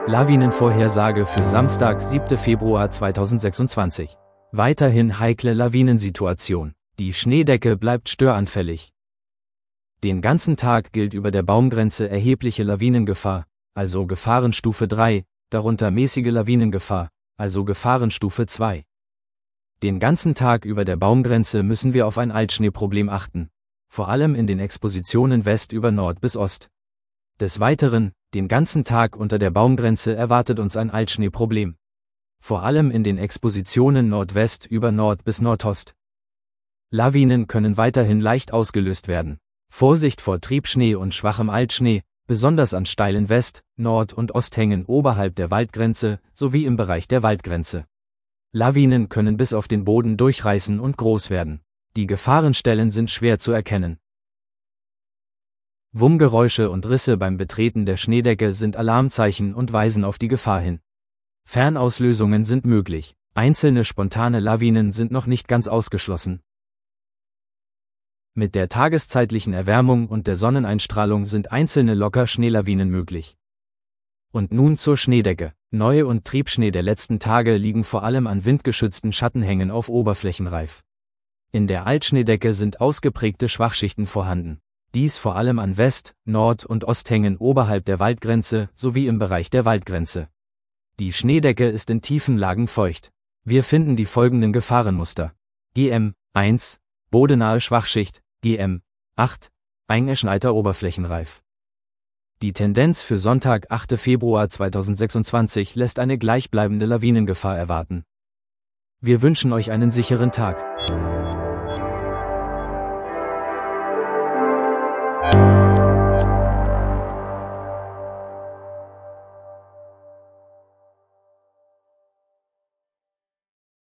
Lawinenvorhersage für Samstag, 7. Februar 2026. Weiterhin heikle Lawinensituation. Die Schneedecke bleibt störanfällig. Den ganzen Tag gilt über der Baumgrenze erhebliche Lawinengefahr, also Gefahrenstufe 3, darunter mäßige Lawinengefahr, also Gefahrenstufe 2. Den ganzen Tag über der Baumgrenze müssen wir auf ein Altschneeproblem achten, vor allem in den Expositionen West über Nord bis Ost. Des Weiteren, den ganzen Tag unter der Baumgrenze erwartet uns ein Altschneeproblem. Vor allem in den Expositionen Nordwest über Nord bis Nordost. Lawinen können weiterhin leicht ausgelöst werden. Vorsicht vor Triebschnee und schwachem Altschnee, besonders an steilen West-, Nord- und Osthängen oberhalb der Waldgrenze sowie im Bereich der Waldgrenze. Lawinen können bis auf den Boden durchreißen und groß werden. Die Gefahrenstellen sind schwer zu erkennen. Wummgeräusche und Risse beim Betreten der Schneedecke sind Alarmzeichen und weisen auf die Gefahr hin. Fernauslösungen sind möglich. Einzelne spontane Lawinen sind noch nicht ganz ausgeschlossen. Mit der tageszeitlichen Erwärmung und der Sonneneinstrahlung sind einzelne locker Schneelawinen möglich. Und nun zur Schneedecke. Neu- und Triebschnee der letzten Tage liegen vor allem an windgeschützten Schattenhängen auf Oberflächen reif. In der Altschneedecke sind ausgeprägte Schwachschichten vorhanden. Dies vor allem an West-, Nord- und Osthängen oberhalb der Waldgrenze sowie im Bereich der Waldgrenze. Die Schneedecke ist in tiefen Lagen feucht. Wir finden die folgenden Gefahrenmuster. GM 1, bodenahe Schwachschicht, GM 8, eingeschneiter Oberflächenreif. Die Tendenz für Sonntag, 8. Februar 2026 lässt eine gleichbleibende Lawinengefahr erwarten. Wir wünschen euch einen sicheren Tag.